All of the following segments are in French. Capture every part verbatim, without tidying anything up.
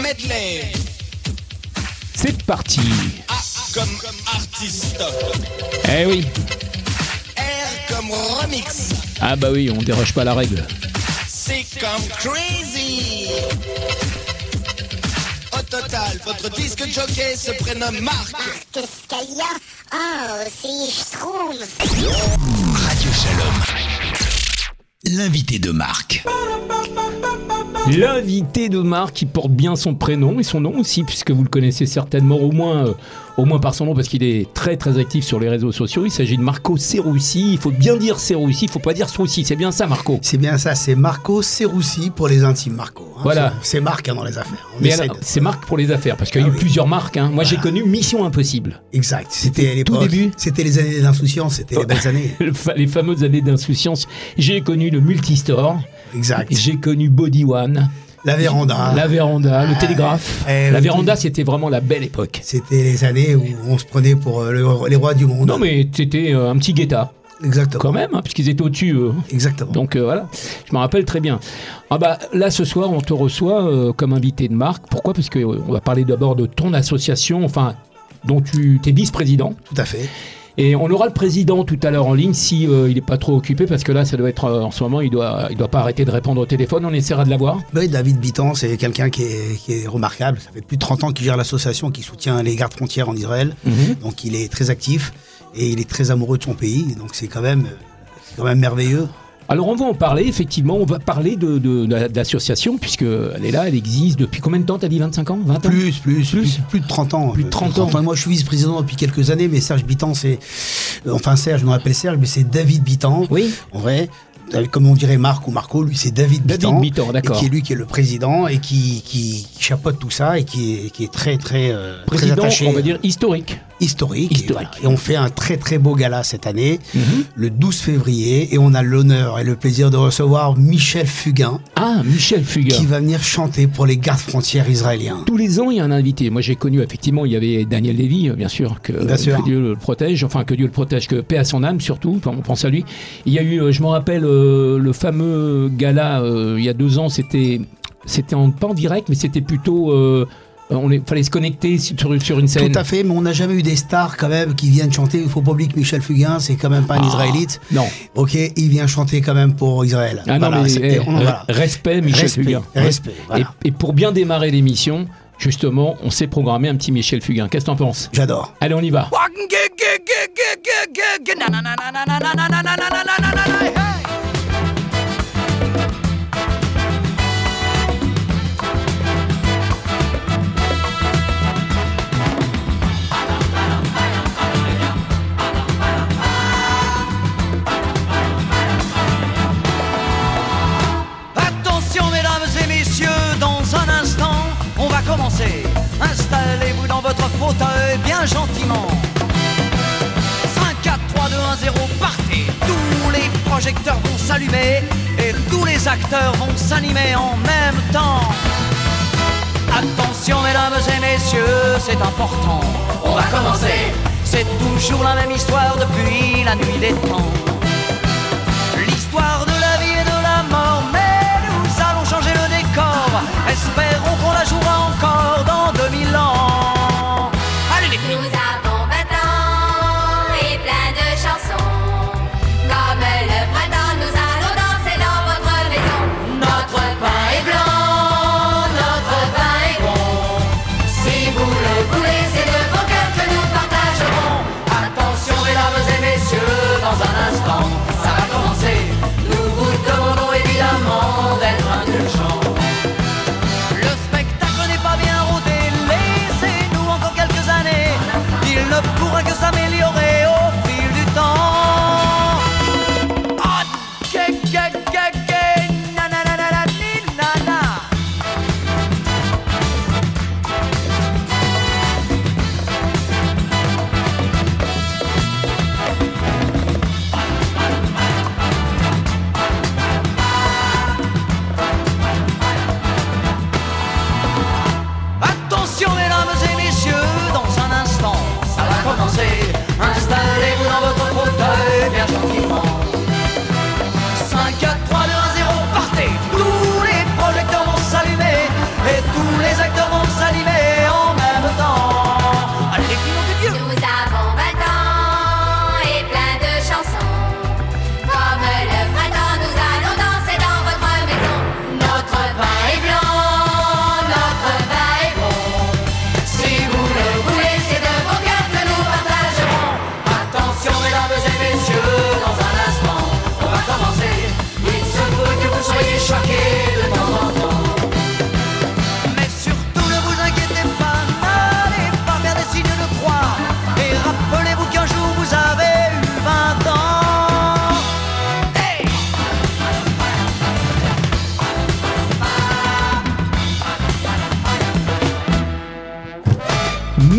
medley. C'est parti. A comme artiste. Eh oui. R comme remix. Ah bah oui, on déroge pas à la règle. C comme crazy. Au total, votre disque jockey se prénomme Marc. Marc, qu'est-ce qu'il y a? Oh, si je trouve. Radio Shalom. L'invité de Marc. L'invité de Marc qui porte bien son prénom et son nom aussi, puisque vous le connaissez certainement au moins, euh, au moins par son nom, parce qu'il est très très actif sur les réseaux sociaux. Il s'agit de Marco Serussi. Il faut bien dire Serussi, il ne faut pas dire Serussi. C'est bien ça, Marco? C'est bien ça, c'est Marco Serussi pour les intimes, Marco. Hein. Voilà. C'est, c'est Marc hein, dans les affaires. On Mais essaie alors, de... c'est Marc pour les affaires, parce qu'il y a Ah eu oui. plusieurs marques. Hein. Moi, Voilà. j'ai connu Mission Impossible. Exact. C'était à Tout l'époque. début. C'était les années d'insouciance, c'était les belles années. Les fameuses années d'insouciance. J'ai connu le Multistore. Exact. J'ai connu Body One. La véranda. La véranda, le Ah, télégraphe. eh, la le véranda, té- c'était vraiment la belle époque. C'était les années où on se prenait pour euh, le- les rois du monde. Non, mais c'était euh, un petit guetta, Exactement. quand même, hein, puisqu'ils étaient au-dessus. euh. Exactement. Donc euh, voilà, je me rappelle très bien. Ah bah là, ce soir, on te reçoit euh, comme invité de Marc. Pourquoi? Parce qu'on va parler d'abord de ton association, enfin, dont tu es vice-président. Tout à fait. Et on aura le président tout à l'heure en ligne si euh, il n'est pas trop occupé, parce que là, ça doit être euh, en ce moment, il doit, il doit pas arrêter de répondre au téléphone. On essaiera de l'avoir. Oui, David Bitan, c'est quelqu'un qui est, qui est remarquable. Ça fait plus de trente ans qu'il gère l'association qui soutient les gardes frontières en Israël. Mhm. Donc il est très actif et il est très amoureux de son pays. Donc c'est quand même, c'est quand même merveilleux. Alors on va en parler, effectivement, on va parler de, de, de, de l'association, puisqu'elle est là, elle existe depuis combien de temps? T'as dit vingt-cinq ans? vingt ans? Plus, plus, plus, plus de trente ans. Plus de trente ans. Moi, je suis vice-président depuis quelques années, mais Serge Bitan, c'est... euh, Enfin, Serge, on l'appelle Serge, mais c'est David Bitan. Oui. En vrai, comme on dirait Marc ou Marco, lui, c'est David Bitan. David Bitan, d'accord. Et qui est lui qui est le président et qui, qui, qui chapeaute tout ça et qui est, qui est très, très, euh, très Président, attaché. on va dire historique. Historique. Historique. Et, voilà. Et on fait un très très beau gala cette année, Mhm. le douze février, et on a l'honneur et le plaisir de recevoir Michel Fugain, Ah, Michel Fugain. qui va venir chanter pour les gardes frontières israéliens. Tous les ans, il y a un invité. Moi, j'ai connu, effectivement, il y avait Daniel Lévy, bien sûr, que, Bien sûr. que Dieu le protège, enfin, que Dieu le protège, que paix à son âme, surtout, on pense à lui. Il y a eu, euh, je me rappelle, euh, le fameux gala, euh, il y a deux ans, c'était, c'était en, pas en direct, mais c'était plutôt... Euh, on est- fallait se connecter sur, sur une scène. Tout à fait, mais on n'a jamais eu des stars quand même qui viennent chanter. Il faut pas oublier que Michel Fugain, c'est quand même pas un Ah, Israélite. non. Ok, il vient chanter quand même pour Israël. Ah non, Voilà, mais c'était- eh, on- voilà. respect, Michel Respect, Fugain. respect, voilà. Et, et pour bien démarrer l'émission, justement, on s'est programmé un petit Michel Fugain. Qu'est-ce que t'en penses? J'adore. Allez, on y va. Attention mesdames et messieurs, dans un instant, on va commencer. Installez-vous dans votre fauteuil bien gentiment. cinq, quatre, trois, deux, un, zéro, partez. Tous les projecteurs vont s'allumer et tous les acteurs vont s'animer en même temps. Attention mesdames et messieurs, c'est important. On va commencer. C'est toujours la même histoire depuis la nuit des temps. L'histoire de la vie et de la mort, mais nous allons changer le décor. Espérons qu'on la jouera encore dans deux mille ans. Allez les filles. Nous avons vingt ans et plein de chansons. Comme le printemps, nous allons danser dans votre maison. Notre pain est blanc, notre vin est bon. Si vous le voulez, c'est de bon cœur que nous partagerons. Attention mesdames et messieurs, dans un instant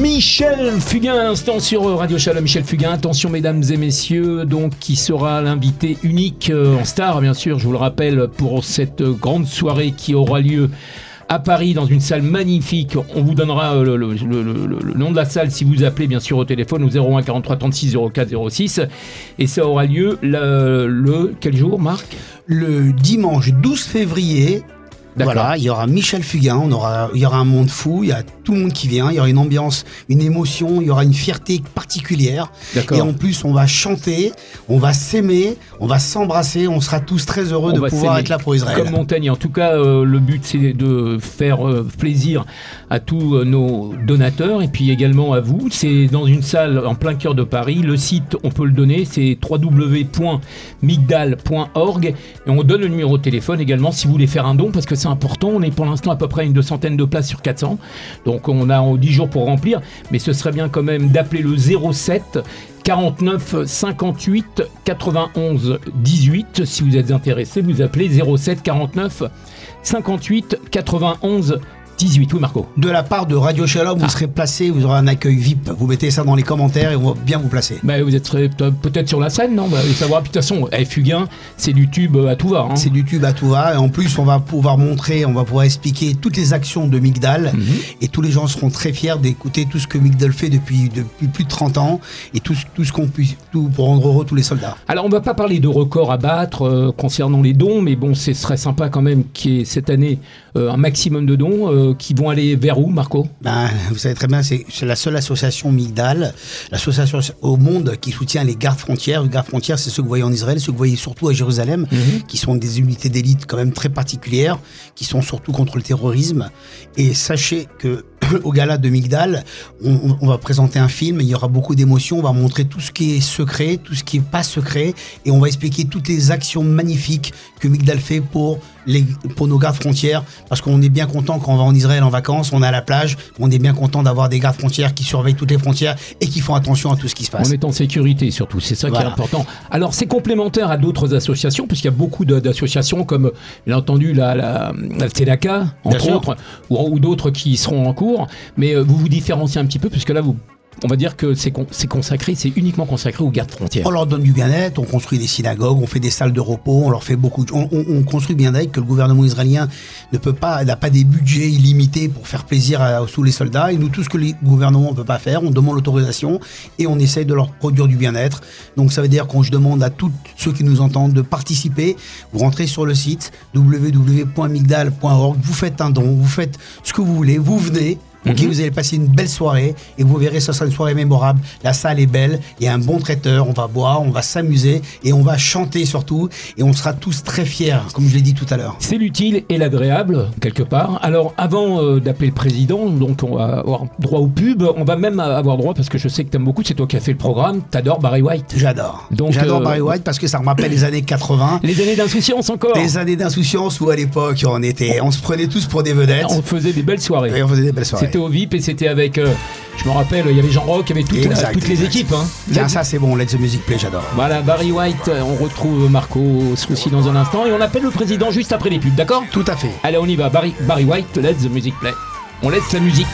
Michel Fugain à l'instant sur Radio Shalom. Michel Fugain, attention mesdames et messieurs, donc qui sera l'invité unique en star, bien sûr, je vous le rappelle, pour cette grande soirée qui aura lieu à Paris dans une salle magnifique. On vous donnera le, le, le, le, le nom de la salle si vous appelez bien sûr au téléphone au zéro un quarante-trois trente-six zéro quatre zéro six, et ça aura lieu le, le quel jour, Marc ? Le dimanche douze février. D'accord. Voilà, il y aura Michel Fugain, on aura, il y aura un monde fou, il y a tout le monde qui vient, il y aura une ambiance, une émotion, il y aura une fierté particulière. D'accord. Et en plus, on va chanter, on va s'aimer, on va s'embrasser, on sera tous très heureux On de va pouvoir s'aimer être là pour Israël. Comme Montagnier. En tout cas, euh, le but, c'est de faire euh, plaisir à tous euh, nos donateurs et puis également à vous. C'est dans une salle en plein cœur de Paris. Le site, on peut le donner, c'est w w w point migdal point org, et on donne le numéro de téléphone également si vous voulez faire un don, parce que c'est important. On est pour l'instant à peu près une deux centaine de places sur quatre cents, donc on a dix jours pour remplir, mais ce serait bien quand même d'appeler le zéro sept quarante-neuf cinquante-huit quatre-vingt-onze dix-huit. Si vous êtes intéressé, vous appelez zéro sept quarante-neuf cinquante-huit quatre-vingt-onze dix-huit. Oui, Marco. De la part de Radio Shalom, Ah. vous serez placé, vous aurez un accueil V I P. Vous mettez ça dans les commentaires et on va bien vous placer. Bah, vous êtes peut-être sur la scène, non? Bah, savoir. Puis de toute façon, eh, Fugain, c'est du tube à tout va. Hein. C'est du tube à tout va. Et en plus, on va pouvoir montrer, on va pouvoir expliquer toutes les actions de Migdal. Mm-hmm. Et tous les gens seront très fiers d'écouter tout ce que Migdal fait depuis, depuis plus de trente ans. Et tout, tout ce qu'on puisse, tout pour rendre heureux tous les soldats. Alors, on va pas parler de records à battre euh, concernant les dons, mais bon, ce serait sympa quand même qu'il y ait cette année euh, un maximum de dons euh, qui vont aller vers où, Marco? Ben, vous savez très bien, c'est, c'est la seule association Migdal, l'association au monde qui soutient les gardes frontières. Les gardes frontières, c'est ceux que vous voyez en Israël, ceux que vous voyez surtout à Jérusalem, mm-hmm. qui sont des unités d'élite quand même très particulières, qui sont surtout contre le terrorisme. Et sachez que au gala de Migdal, on, on va présenter un film, il y aura beaucoup d'émotions, on va montrer tout ce qui est secret, tout ce qui n'est pas secret, et on va expliquer toutes les actions magnifiques que Migdal fait pour, les, pour nos gardes frontières, parce qu'on est bien content quand on va en Israël en vacances, on est à la plage, on est bien content d'avoir des gardes frontières qui surveillent toutes les frontières et qui font attention à tout ce qui se passe. On est en sécurité surtout, c'est ça voilà. qui est important. Alors c'est complémentaire à d'autres associations, puisqu'il y a beaucoup de, d'associations comme, bien entendu, la, la, la Tzedaka, entre autres, ou, ou d'autres qui seront en cours. Mais euh, vous vous différenciez un petit peu, puisque là, vous, on va dire que c'est, con, c'est consacré, c'est uniquement consacré aux gardes frontières. On leur donne du bien-être, on construit des synagogues, on fait des salles de repos, on leur fait beaucoup de... On, on, on construit bien-être que le gouvernement israélien ne peut pas, n'a pas des budgets illimités pour faire plaisir à, à tous les soldats. Et nous, tout ce que le gouvernement ne peut pas faire, on demande l'autorisation et on essaye de leur produire du bien-être. Donc ça veut dire qu'on je demande à tous ceux qui nous entendent de participer. Vous rentrez sur le site w w w point migdal point org, vous faites un don, vous faites ce que vous voulez, vous venez. Ok, mm-hmm. Vous allez passer une belle soirée et vous verrez, ce sera une soirée mémorable. La salle est belle, il y a un bon traiteur, on va boire, on va s'amuser et on va chanter surtout, et on sera tous très fiers, comme je l'ai dit tout à l'heure. C'est l'utile et l'agréable quelque part. Alors avant euh, d'appeler le président, donc on va avoir droit au pub, on va même avoir droit, parce que je sais que t'aimes beaucoup, c'est toi qui as fait le programme, t'adores Barry White. J'adore. Donc, J'adore euh... Barry White parce que ça me rappelle les années quatre-vingts. Les années d'insouciance encore. Les années d'insouciance où à l'époque on était, on se prenait tous pour des vedettes. On faisait des belles soirées. Et on faisait des belles soirées. C'était au V I P et c'était avec, euh, je me rappelle, il y avait Jean Rock, il y avait toute exact, la, toutes exact. les équipes. Hein. Tiens, ça c'est bon, Let the Music Play, j'adore. Voilà, Barry White, on retrouve Marco Scoussi dans un instant et on appelle le président juste après les pubs, d'accord? Tout à fait. Allez, on y va, Barry, Barry White, Let the Music Play. On laisse la musique.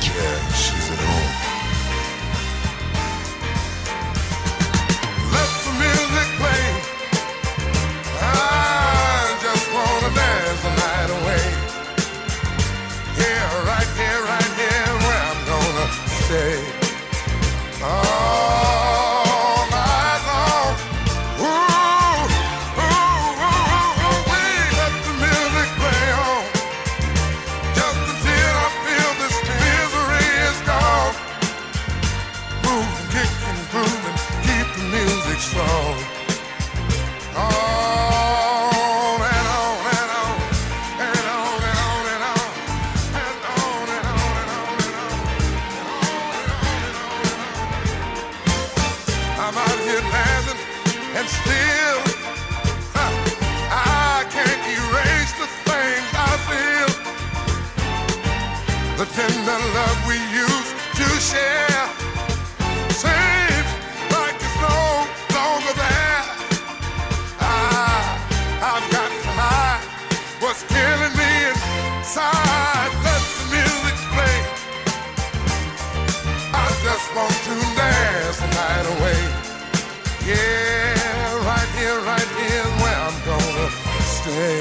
Let the music play. I want to dance the night away. Yeah, right here, right here is where I'm gonna stay.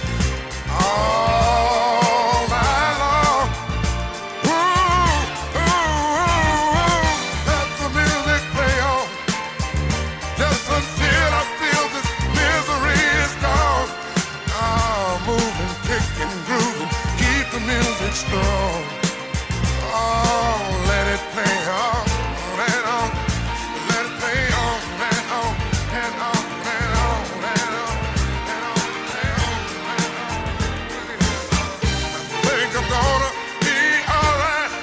All night long. Ooh, ooh, ooh, let the music play on. Just until I feel this misery is gone. Oh, moving, kicking, grooving, keep the music strong. Oh, let it play on, and on, let it play on, and on, and on, and on, and on, and on, and on, and on. I think I'm gonna be alright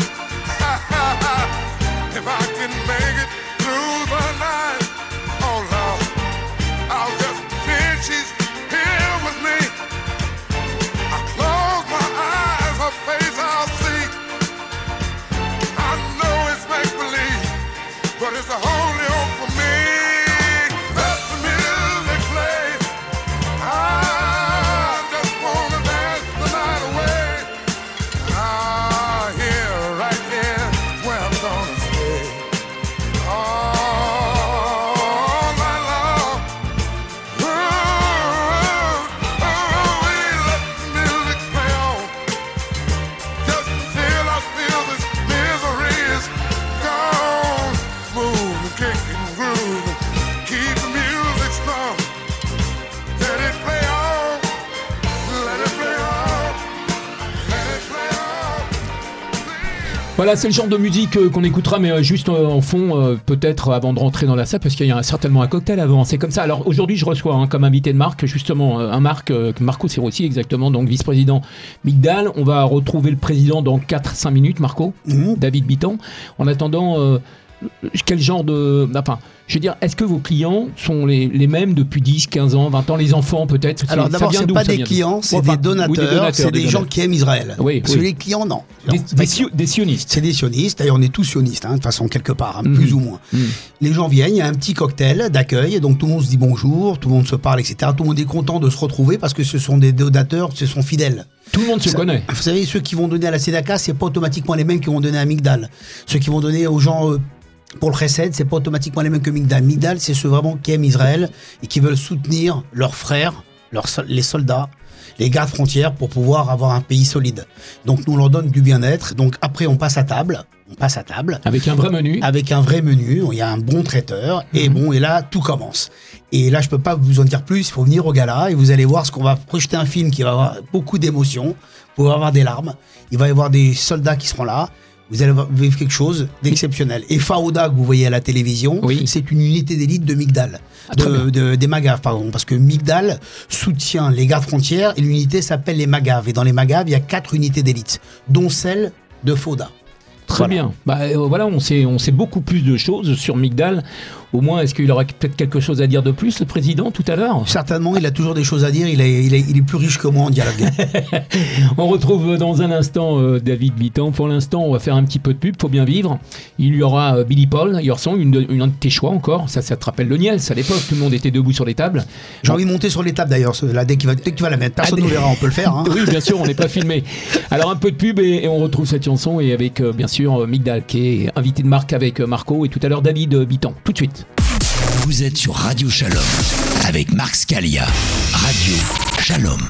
if I can make it through the night. Oh Lord, I'll just pretend she's here with me. I close my eyes, her face I'll see. I know it's make-believe, but it's the only hope for me. Let the music play. I just wanna dance the night away. Ah, here, right here, is where I'm gonna stay. All night long. Ooh, ooh, ooh, let the music play on. Just until I feel this misery is gone. Moving, kicking, grooving, keep the music strong. Let it play on, let it play on, let it play on. Voilà, c'est le genre de musique euh, qu'on écoutera, mais euh, juste euh, en fond, euh, peut-être avant de rentrer dans la salle, parce qu'il y a certainement un cocktail avant. C'est comme ça. Alors aujourd'hui, je reçois hein, comme invité de Marc, justement, euh, un Marc, euh, Marco Serossi, exactement, donc vice-président Migdal. On va retrouver le président dans quatre cinq minutes, Marco, Mhm. David Bitton. En attendant, euh, quel genre de. Enfin, je veux dire, est-ce que vos clients sont les, les mêmes depuis dix, quinze ans, vingt ans, les enfants peut-être? C'est- Alors ça d'abord, vient c'est d'où, pas ça des vient d'où clients, c'est Enfin, des donateurs, oui, des donateurs, c'est des des gens donateurs. qui aiment Israël. Oui, Parce oui. que les clients, non. Des, Non, c'est des pas sio- des sionistes. C'est des sionistes, d'ailleurs on est tous sionistes, hein, de façon quelque part, hein, Mhm. plus ou moins. Mhm. Les gens viennent, il y a un petit cocktail d'accueil, donc tout le monde se dit bonjour, tout le monde se parle, et cetera. Tout le monde est content de se retrouver parce que ce sont des donateurs, ce sont fidèles. Tout le monde se Ça- connaît. Vous savez, ceux qui vont donner à la Tzedaka, c'est pas automatiquement les mêmes qui vont donner à Migdal. Ceux qui vont donner aux gens euh, pour le Chesed, c'est pas automatiquement les mêmes que Migdal. Migdal, c'est ceux vraiment qui aiment Israël et qui veulent soutenir leurs frères, leurs, sol- les soldats, les gardes frontières pour pouvoir avoir un pays solide. Donc nous on leur donne du bien-être. Donc après on passe à table, on passe à table. Avec un vrai menu. Avec un vrai menu, il y a un bon traiteur, et bon, et là, tout commence. Et là, je peux pas vous en dire plus, il faut venir au gala, et vous allez voir ce qu'on va projeter un film qui va avoir beaucoup d'émotions, vous allez avoir des larmes, il va y avoir des soldats qui seront là, vous allez vivre quelque chose d'exceptionnel. Et Faouda, que vous voyez à la télévision, Oui. c'est une unité d'élite de Migdal, Ah, très bien. de, de- des Magav, pardon, parce que Migdal soutient les gardes frontières, et l'unité s'appelle les Magav. Et dans les Magav, il y a quatre unités d'élite, dont celle de Fauda. Très Voilà. bien. Bah, euh, voilà, on sait, on sait beaucoup plus de choses sur Migdal. Au moins, est-ce qu'il aurait peut-être quelque chose à dire de plus, le président, tout à l'heure? Certainement, il a toujours des choses à dire. Il est, il est, il est plus riche que moi en dialogue. On retrouve dans un instant euh, David Bitton. Pour l'instant, on va faire un petit peu de pub, faut bien vivre. Il y aura euh, Billy Paul, Yorson, une de, une, un de tes choix encore. Ça, ça te rappelle le Niels à l'époque, tout le monde était debout sur les tables. J'ai envie de monter sur l'étape d'ailleurs, ce- là, dès qu'il va, dès que tu vas la mettre. Personne Ah, ne des- verra, on peut le faire. Hein. Oui, bien sûr, on n'est pas filmé. Alors un peu de pub et, et on retrouve cette chanson et avec euh, bien sûr euh, Migdal qui est invité de Marc avec euh, Marco et tout à l'heure David euh, Bitton. Tout de suite. Vous êtes sur Radio Shalom avec Marc Scalia. Radio Shalom.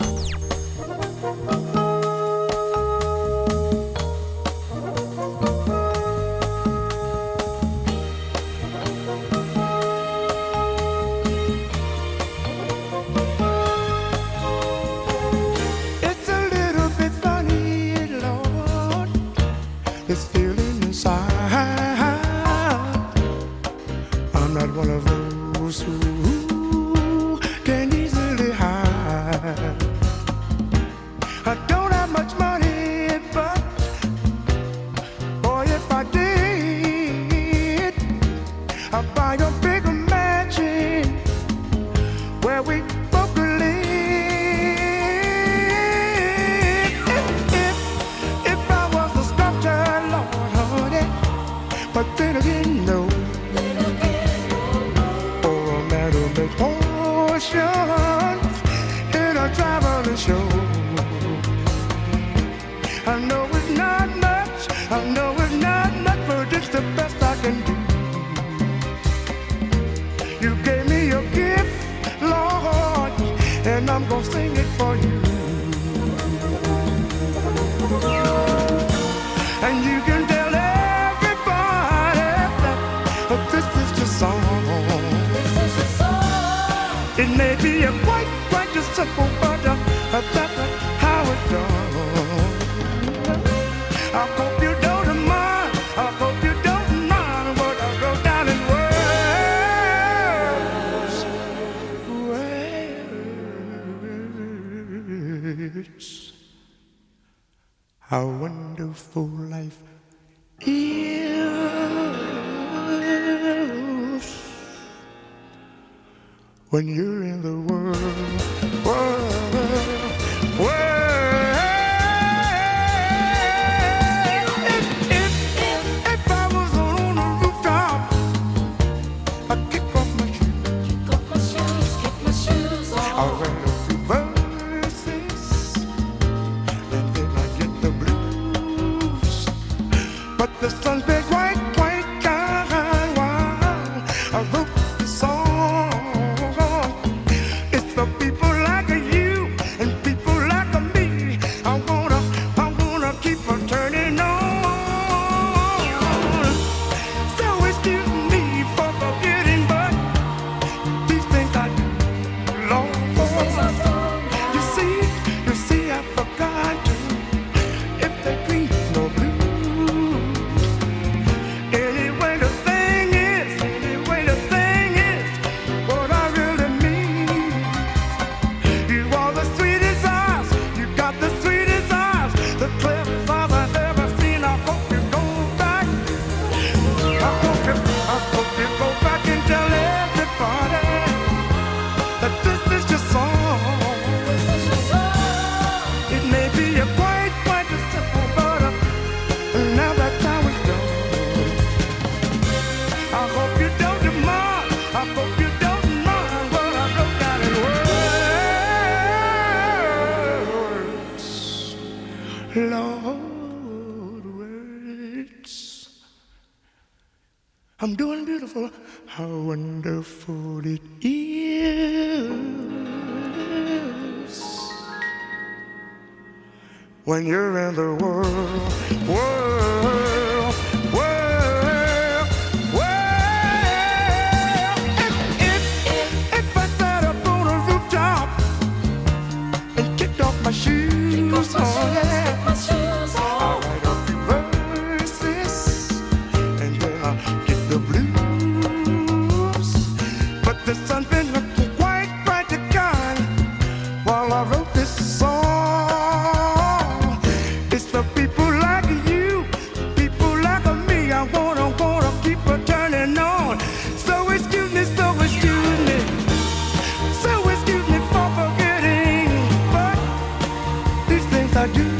It's a little bit funny, Lord, this feeling inside. I'm not one of those who can easily hide. I don't have much money, but boy, if I did, I'd buy a bigger mansion where we both could live. If, if, if I was a sculptor, Lord, honey, but then again, no. Or a man who makes potions in a traveling show. I know it's not much, I know it's not much, but it's the best I can may be a quite, quite a simple, but uh, that's how it's done. I hope you don't mind. I hope you don't mind what I wrote down in words. Words. How wonderful life is when you're in the world, world, world. If, if, if, if I was on a rooftop, I'd kick off my shoes, kick off my shoes, kick my shoes off. I'll write a few verses, and then I get the blues. But the sun's been quite, quite kind while I wrote this song. It's the people like you and people like me. I wanna, I wanna keep on turning on. So excuse me for forgetting, but these things I do long for. You see, you see, I forgot to. If they green or blue. Anyway, the thing is, anyway, the thing is, what I really mean. You are the sweetest eyes, you got the sweetest eyes, the cleverest eyes I've ever seen. I hope you go back. I hope you, I hope you go back and tell everybody that this is your song. It may be a quite, quite a simple, but uh, now that's how it's done. I hope you don't mind. I hope you don't mind what I wrote down in words. Lord, words. I'm doing beautiful. How wonderful it is when you're in the world, world, world, world. If, if, if I sat up on a rooftop and kicked off my shoes, oh yeah, I'll write a few verses and then I'll get the blues. But the sun's been looking quite bright to kind while I wrote this song. It's the people like you, people like me. I wanna, wanna keep on turning on. So excuse me, so excuse me, so excuse me for forgetting. But these things I do.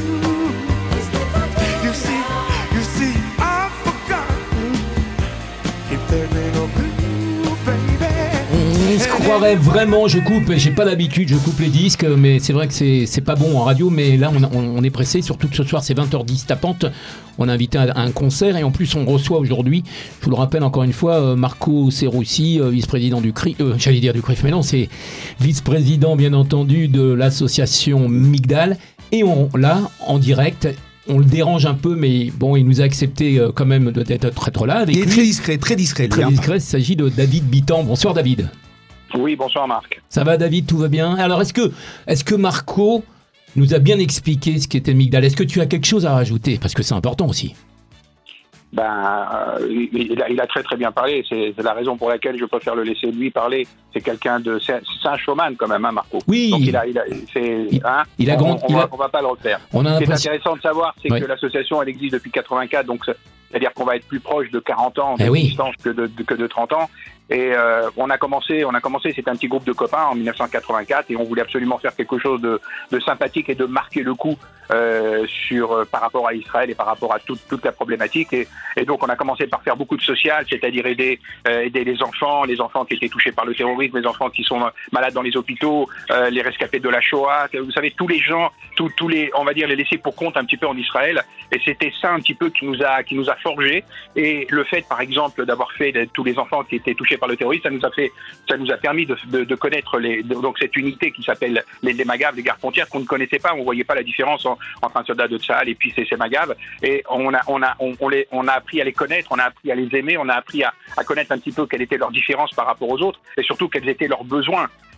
You see, you see, I've forgotten if there ain't no blue, baby. On se croirait vraiment, je coupe, j'ai pas d'habitude, je coupe les disques, mais c'est vrai que c'est, c'est pas bon en radio, mais là on, on, on est pressé, surtout que ce soir c'est vingt heures dix tapante, on a invité à un concert et en plus on reçoit aujourd'hui, je vous le rappelle encore une fois, Marco Serussi, vice-président du C R I F, euh, j'allais dire du C R I F, mais non, c'est vice-président bien entendu de l'association Migdal, et on, là, en direct, on le dérange un peu, mais bon, il nous a accepté euh, quand même de- d'être être là avec Il est lui. très discret, très discret. lui, Très hein. discret, il s'agit de David Bitan. Bonsoir David. Oui, bonsoir Marc. Ça va David, tout va bien? Alors est-ce que, est-ce que Marco nous a bien expliqué ce qu'était Migdal? Est-ce que tu as quelque chose à rajouter? Parce que c'est important aussi. Ben, euh, il, il a, il a très très bien parlé. C'est, c'est la raison pour laquelle je préfère le laisser lui parler. C'est quelqu'un de, c'est, c'est un showman quand même, hein, Marco. Oui. Donc il a, il a, c'est, Il- hein, il a on, grand- on, il va, a- on va pas le refaire. On a Ce qui est l'impression. intéressant de savoir, c'est Ouais. que l'association, elle existe depuis quatre-vingt-quatre, donc c'est- c'est-à-dire qu'on va être plus proche de quarante ans Eh oui. d'existence que de, de- que de trente ans. Et euh, on a commencé, on a commencé, c'était un petit groupe de copains en dix-neuf cent quatre-vingt-quatre, et on voulait absolument faire quelque chose de, de sympathique et de marquer le coup euh, sur euh, par rapport à Israël et par rapport à toute toute la problématique. Et, et donc on a commencé par faire beaucoup de social, c'est-à-dire aider euh, aider les enfants, les enfants qui étaient touchés par le terrorisme, les enfants qui sont malades dans les hôpitaux, euh, les rescapés de la Shoah. Vous savez, tous les gens, tous tous les, on va dire les laissés pour compte un petit peu en Israël. Et c'était ça un petit peu qui nous a qui nous a forgé. Et le fait, par exemple, d'avoir fait de, tous les enfants qui étaient touchés par le terrorisme, ça nous a fait, ça nous a permis de, de, de connaître les, de, donc cette unité qui s'appelle les, les Magav, les gardes frontières, qu'on ne connaissait pas, on voyait pas la différence en, entre un soldat de Tsahal et puis ces, ces Magav. Et on a, on a, on, on les, on a appris à les connaître, on a appris à les aimer, on a appris à, à connaître un petit peu quelle était leur différence par rapport aux autres, et surtout quels étaient leurs besoins.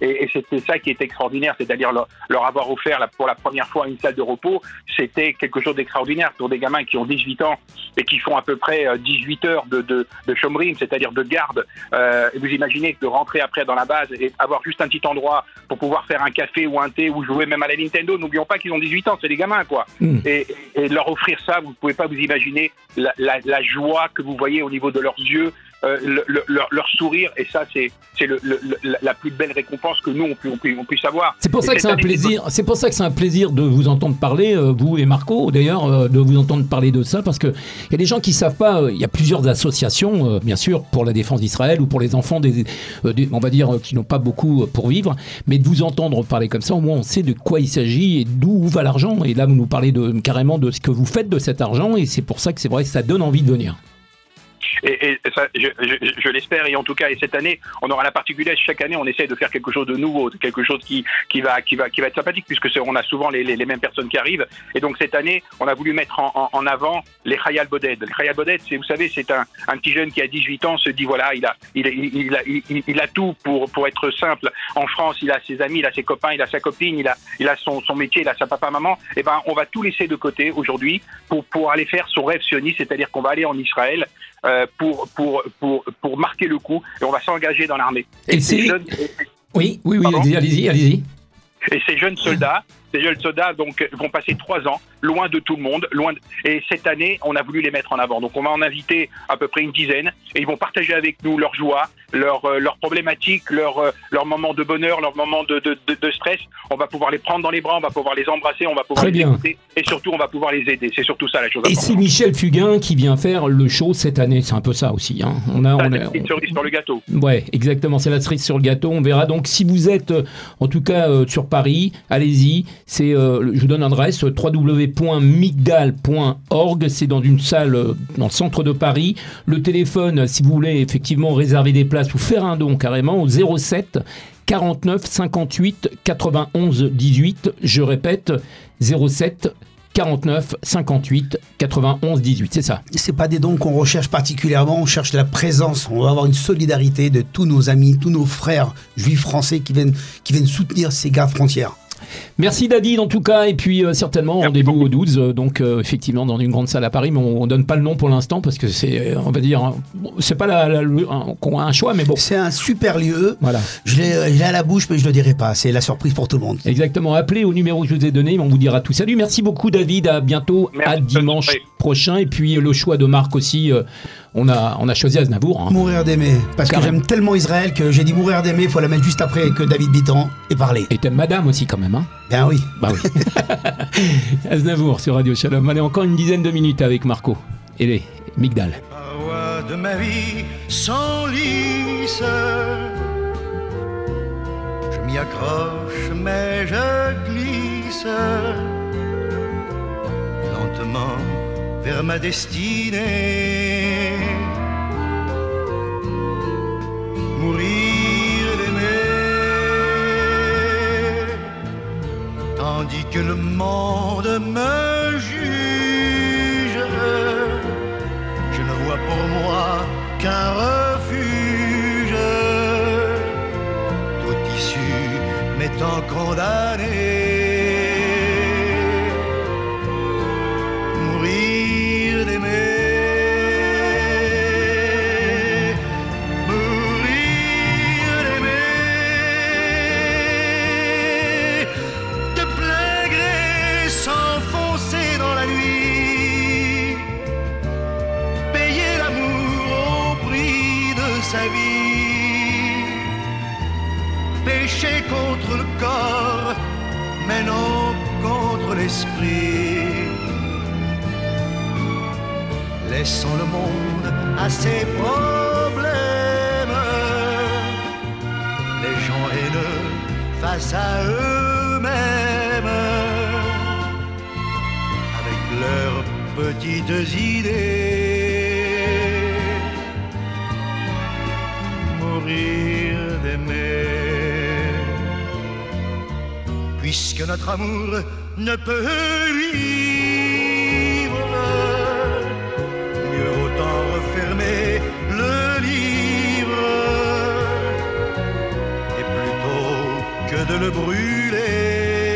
Et, et c'était ça qui était extraordinaire, c'est-à-dire leur, leur avoir offert la, pour la première fois une salle de repos, c'était quelque chose d'extraordinaire pour des gamins qui ont dix-huit ans et qui font à peu près dix-huit heures de, de, de chômerie, c'est-à-dire de garde. Euh, vous imaginez que de rentrer après dans la base et avoir juste un petit endroit pour pouvoir faire un café ou un thé ou jouer même à la Nintendo. N'oublions pas qu'ils ont dix-huit ans, c'est des gamins, quoi. Mmh. Et, et leur offrir ça, vous ne pouvez pas vous imaginer la, la, la joie que vous voyez au niveau de leurs yeux, euh, le, le, leur, leur sourire. Et ça, c'est, c'est le, le, le, la plus belle récompense que nous, on, peut, on, peut, on puisse avoir. C'est pour, ça que c'est, un plaisir, c'est... c'est pour ça que c'est un plaisir de vous entendre parler, euh, vous et Marco, d'ailleurs, euh, de vous entendre parler de ça, parce qu'il y a des gens qui ne savent pas, il euh, y a plusieurs associations, euh, bien sûr, pour la défense d'Israël ou pour les enfants, des, euh, des, on va dire, euh, qui n'ont pas beaucoup pour vivre, mais de vous entendre parler comme ça, au moins on sait de quoi il s'agit et d'où va l'argent. Et là, vous nous parlez de, carrément de ce que vous faites de cet argent, et c'est pour ça que c'est vrai que ça donne envie de venir. Et, et ça, je, je, je l'espère, et en tout cas, et cette année, on aura la particularité, chaque année, on essaie de faire quelque chose de nouveau, quelque chose qui, qui, va, qui, va, qui va être sympathique, puisque c'est, on a souvent les, les, les mêmes personnes qui arrivent. Et donc, cette année, on a voulu mettre en, en, en avant les Khayal Boded. Les Khayal Boded, c'est, vous savez, c'est un, un petit jeune qui a dix-huit ans, se dit, voilà, il a, il, il, il, a, il, il a tout pour, pour être simple. En France, il a ses amis, il a ses copains, il a sa copine, il a, il a son, son métier, il a sa papa-maman. Et ben, on va tout laisser de côté aujourd'hui pour, pour aller faire son rêve sioniste, c'est-à-dire qu'on va aller en Israël, Euh, pour, pour, pour, pour marquer le coup, et on va s'engager dans l'armée. Et, et ces jeunes... Oui, oui, oui, allez-y, allez-y, allez-y. Et ces jeunes soldats, ces jeunes soldats donc, vont passer trois ans loin de tout le monde, loin de... et cette année, on a voulu les mettre en avant. Donc on va en inviter à peu près une dizaine, et ils vont partager avec nous leur joie, leurs euh, leur problématiques, leurs euh, leur moments de bonheur, leurs moments de, de, de, de stress. On va pouvoir les prendre dans les bras, on va pouvoir les embrasser, on va pouvoir Très les bien. écouter, et surtout on va pouvoir les aider. C'est surtout ça la chose Et importante. c'est Michel Fugain qui vient faire le show cette année, c'est un peu ça aussi. Hein. On a, Ça, on c'est a, une cerise sur le gâteau. Ouais, exactement, c'est la cerise sur le gâteau. On verra donc si vous êtes, euh, en tout cas euh, sur Paris, allez-y. C'est, euh, je vous donne l'adresse w w w point migdal point org. C'est dans une salle euh, dans le centre de Paris. Le téléphone, si vous voulez effectivement réserver des places ou faire un don carrément, au zéro sept quarante-neuf cinquante-huit quatre-vingt-onze dix-huit. Je répète, zéro sept quarante-neuf cinquante-huit quatre-vingt-onze dix-huit, c'est ça. C'est pas des dons qu'on recherche particulièrement, on cherche la présence, on va avoir une solidarité de tous nos amis, tous nos frères juifs français qui viennent, qui viennent soutenir ces gardes frontières. Merci David en tout cas, et puis euh, certainement rendez-vous au douze, euh, donc euh, effectivement dans une grande salle à Paris, mais on, on donne pas le nom pour l'instant parce que c'est, on va dire, hein, c'est pas la, la, le, un, qu'on a un choix, mais bon. C'est un super lieu, voilà. Je l'ai, je l'ai à la bouche mais je le dirai pas, c'est la surprise pour tout le monde. Exactement, appelez au numéro que je vous ai donné, on vous dira tout. Salut, merci beaucoup David, à bientôt, merci, à dimanche merci. prochain, et puis le choix de Marc aussi, euh, on, a, on a choisi Aznavour. Hein. Mourir d'aimer, parce Carré. que j'aime tellement Israël que j'ai dit mourir d'aimer, il faut la mettre juste après que David Bittan ait parlé. Et t'aimes madame aussi quand même, hein. Ben oui. Bah oui. Aznavour sur Radio Shalom. Allez, encore une dizaine de minutes avec Marco et les Migdal. Parois de ma vie s'enlissent, je m'y accroche mais je glisse lentement vers ma destinée. Mourir d'aimer, tandis que le monde me juge, je ne vois pour moi qu'un refuge, tout issu m'étant condamné. Mourir d'aimer, mourir d'aimer, de plein gré s'enfoncer dans la nuit, payer l'amour au prix de sa vie, pécher contre le corps, mais non contre l'esprit. Laissons le monde à ses problèmes, les gens haineux face à eux-mêmes, avec leurs petites idées. Mourir d'aimer, puisque notre amour ne peut vivre, mieux autant refermer le livre et plutôt le brûler.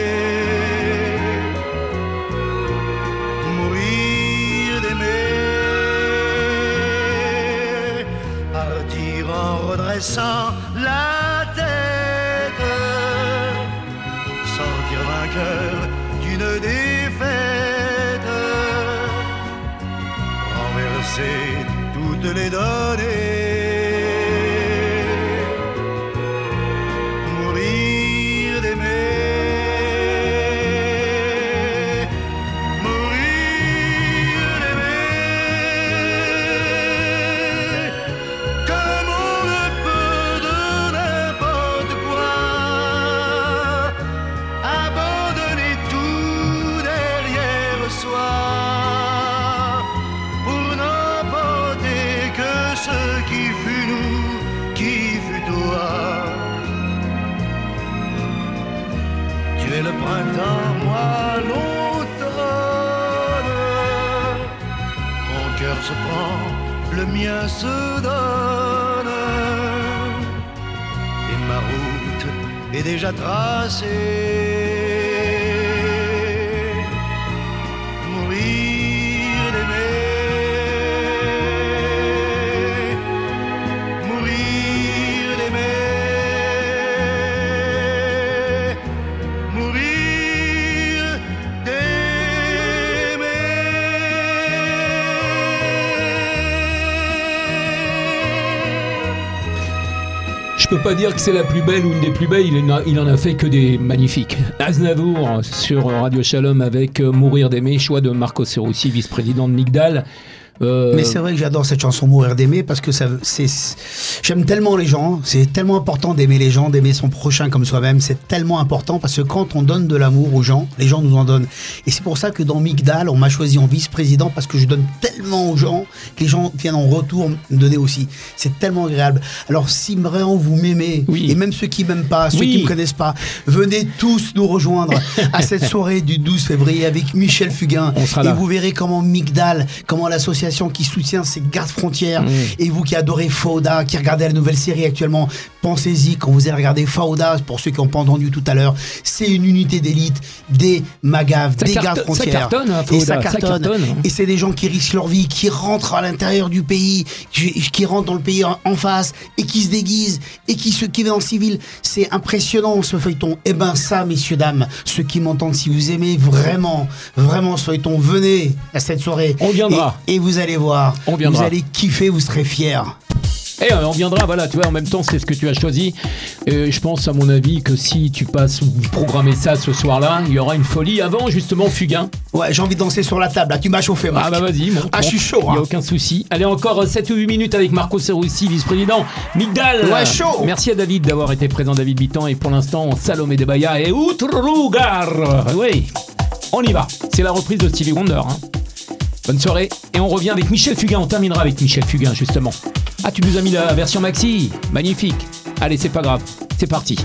Mourir d'aimer, partir en redressant la tête, sortir vainqueur d'une défaite, renverser toutes les données. Le printemps, moi l'automne, mon cœur se prend, le mien se donne, et ma route est déjà tracée. Mourir d'aimer, mourir d'aimer. Je peux pas dire que c'est la plus belle ou une des plus belles, il en a, il en a fait que des magnifiques. Aznavour sur Radio Shalom avec Mourir d'aimer, choix de Marco Serussi, vice-président de Migdal. Euh... Mais c'est vrai que j'adore cette chanson Mourir d'aimer parce que ça, c'est, j'aime tellement les gens, c'est tellement important d'aimer les gens, d'aimer son prochain comme soi-même, c'est tellement important parce que quand on donne de l'amour aux gens, les gens nous en donnent. Et c'est pour ça que dans Migdal, on m'a choisi en vice-président parce que je donne tellement aux gens que les gens viennent en retour me donner aussi. C'est tellement agréable. Alors si vraiment vous m'aimez, oui. Et même ceux qui m'aiment pas, ceux oui. qui me connaissent pas, venez tous nous rejoindre à cette soirée du douze février avec Michel Fugain. On sera et là. Vous verrez comment Migdal, comment l'association qui soutient ces gardes-frontières, mmh. et vous qui adorez Fauda, qui regardez la nouvelle série actuellement, pensez-y quand vous allez regarder Fauda, pour ceux qui n'ont pas entendu tout à l'heure, c'est une unité d'élite des Magaves, des carte- gardes-frontières. Ça cartonne, hein, et ça cartonne. ça cartonne. Et c'est des gens qui risquent leur vie, qui rentrent à l'intérieur du pays, qui, qui rentrent dans le pays en, en face, et qui se déguisent, et qui se qui vont en civil. C'est impressionnant ce feuilleton. Et ben ça, messieurs, dames, ceux qui m'entendent, si vous aimez vraiment, vraiment ce feuilleton, venez à cette soirée. On viendra. Et, et vous allez voir, on viendra. Vous allez kiffer, vous serez fiers. Et on viendra, voilà, tu vois, en même temps, c'est ce que tu as choisi. Euh, je pense, à mon avis, que si tu passes ou programmer ça ce soir-là, il y aura une folie avant, justement, Fugain. Ouais, j'ai envie de danser sur la table, là, tu m'as chauffé, Marc. Ah bah vas-y, mon. Ah, je suis chaud, il n'y a hein. aucun souci. Allez, encore sept ou huit minutes avec Marco Serussi, vice-président Migdal. Ouais, chaud. Merci à David d'avoir été présent, David Bitan, et pour l'instant, Salomé Debaya et Outrugar. Oui, on y va. C'est la reprise de Stevie Wonder, hein. Bonne soirée, et on revient avec Michel Fugain, on terminera avec Michel Fugain, justement. Ah, tu nous as mis la version maxi, magnifique. Allez, c'est pas grave, c'est parti.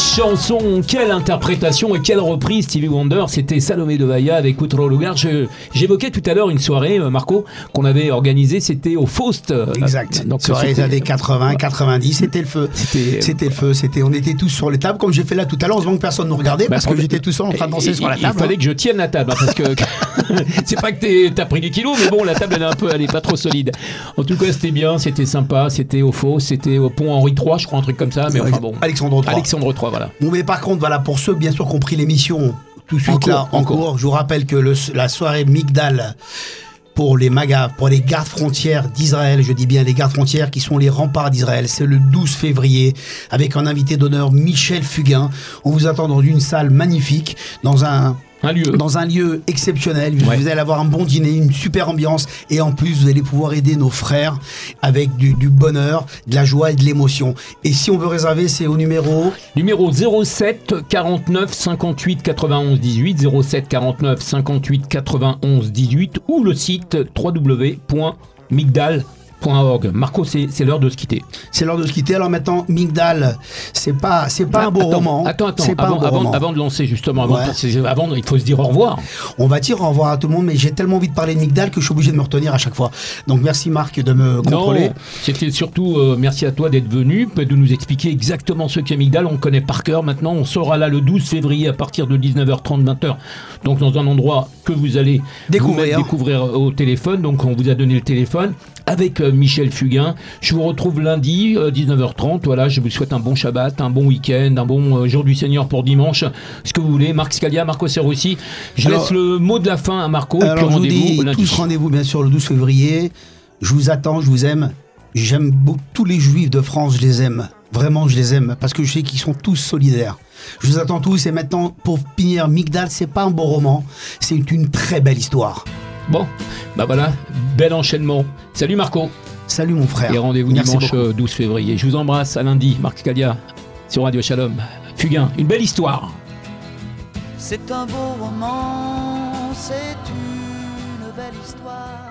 chanson, quelle interprétation et quelle reprise Stevie Wonder, c'était Salomé de Bahia avec Outro Lugar. Je, j'évoquais tout à l'heure une soirée, Marco, qu'on avait organisée, c'était au Faust. Exact. Donc, soirée des années quatre-vingts, quatre-vingt-dix, c'était le feu. C'était, c'était le feu, c'était, on était tous sur les tables, comme j'ai fait là tout à l'heure, en se que personne ne nous regardait, bah, parce que, que j'étais tout seul en train de danser et, sur la il, table. Il fallait hein. que je tienne la table, hein, parce que c'est pas que t'es, t'as pris des kilos, mais bon, la table elle est un peu, elle est pas trop solide. En tout cas, c'était bien, c'était sympa, c'était au Faust, c'était au pont Henri trois, je crois, un truc comme ça, mais enfin bon. Alexandre trois. Alexandre trois, voilà. Bon, mais par contre, voilà, pour ceux, bien sûr, qui ont pris l'émission tout de suite en là, cours, en cours. cours, je vous rappelle que le, la soirée Migdal pour les Maga, pour les gardes frontières d'Israël, je dis bien les gardes frontières qui sont les remparts d'Israël, c'est le douze février, avec un invité d'honneur, Michel Fugain. On vous attend dans une salle magnifique, dans un... Un lieu. Dans un lieu exceptionnel, Ouais. vous allez avoir un bon dîner, une super ambiance, et en plus vous allez pouvoir aider nos frères avec du, du bonheur, de la joie et de l'émotion. Et si on veut réserver, c'est au numéro Numéro zéro sept quarante-neuf cinquante-huit quatre-vingt-onze dix-huit, zéro sept quarante-neuf cinquante-huit quatre-vingt-onze dix-huit ou le site w w w point migdal point org. Marco, c'est, c'est l'heure de se quitter. C'est l'heure de se quitter. Alors maintenant, Migdal, c'est pas, c'est pas Ah, un beau attends, roman. Attends, attends, c'est pas avant, un beau avant, roman. avant de lancer justement, avant, Ouais. de- c'est- avant, il faut se dire au revoir. On va dire au revoir à tout le monde, mais j'ai tellement envie de parler de Migdal que je suis obligé de me retenir à chaque fois. Donc merci Marc de me contrôler. Non, c'était surtout euh, merci à toi d'être venu, de nous expliquer exactement ce qu'est Migdal. On connaît par cœur maintenant. On sera là le douze février à partir de dix-neuf heures trente, vingt heures. Donc dans un endroit que vous allez Découvrir. vous mettre découvrir au téléphone. Donc on vous a donné le téléphone avec euh, Michel Fugain. Je vous retrouve lundi euh, dix-neuf heures trente. Voilà, je vous souhaite un bon Shabbat, un bon week-end, un bon euh, jour du Seigneur pour dimanche, ce que vous voulez. Marc Scalia, Marco Serossi. Je Alors, laisse le mot de la fin à Marco. Et puis Alors je vous rendez-vous dis, lundi. tous rendez-vous bien sûr le douze février. Je vous attends, je vous aime. J'aime beaucoup tous les juifs de France, je les aime. Vraiment, je les aime parce que je sais qu'ils sont tous solidaires. Je vous attends tous et maintenant, pour finir, Migdal, c'est pas un beau roman, c'est une très belle histoire. Bon, bah voilà, bel enchaînement. Salut Marco. Salut mon frère. Et rendez-vous Merci dimanche beaucoup. euh, douze février. Je vous embrasse, à lundi. Marc Scalia sur Radio Shalom. Fugain, une belle histoire. C'est un beau roman, c'est une belle histoire.